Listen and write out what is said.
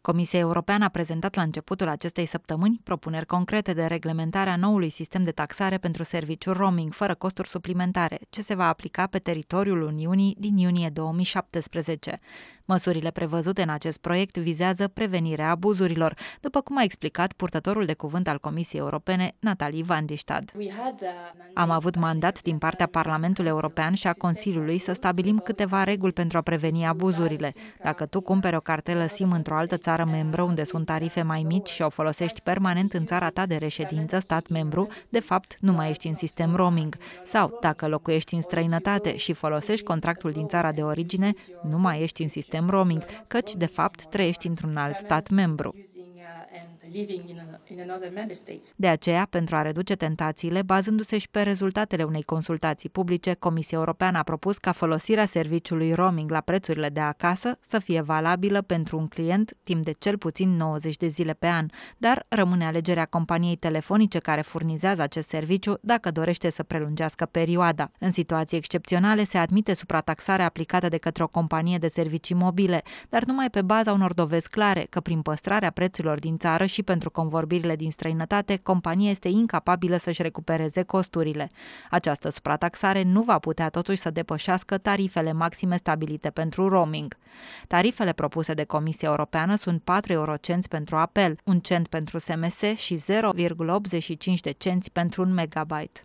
Comisia Europeană a prezentat la începutul acestei săptămâni propuneri concrete de reglementare a noului sistem de taxare pentru serviciul roaming, fără costuri suplimentare, ce se va aplica pe teritoriul Uniunii din iunie 2017. Măsurile prevăzute în acest proiect vizează prevenirea abuzurilor, după cum a explicat purtătorul de cuvânt al Comisiei Europene, Nathalie van de Stad. Am avut mandat din partea Parlamentului European și a Consiliului să stabilim câteva reguli pentru a preveni abuzurile. Dacă tu cumperi o cartelă SIM într-o altă țară membră unde sunt tarife mai mici și o folosești permanent în țara ta de reședință, stat membru, de fapt nu mai ești în sistem roaming. Sau, dacă locuiești în străinătate și folosești contractul din țara de origine, nu mai ești în sistem roaming, căci, de fapt, trăiești într-un alt stat membru. De aceea, pentru a reduce tentațiile, bazându-se și pe rezultatele unei consultații publice, Comisia Europeană a propus ca folosirea serviciului roaming la prețurile de acasă să fie valabilă pentru un client timp de cel puțin 90 de zile pe an, dar rămâne alegerea companiei telefonice care furnizează acest serviciu dacă dorește să prelungească perioada. În situații excepționale se admite suprataxarea aplicată de către o companie de servicii mobile, dar numai pe baza unor dovezi clare că prin păstrarea prețurilor din țară și pentru convorbirile din străinătate, compania este incapabilă să-și recupereze costurile. Această suprataxare nu va putea totuși să depășească tarifele maxime stabilite pentru roaming. Tarifele propuse de Comisia Europeană sunt 4 eurocenți pentru apel, 1 cent pentru SMS și 0,85 de cenți pentru 1 megabyte.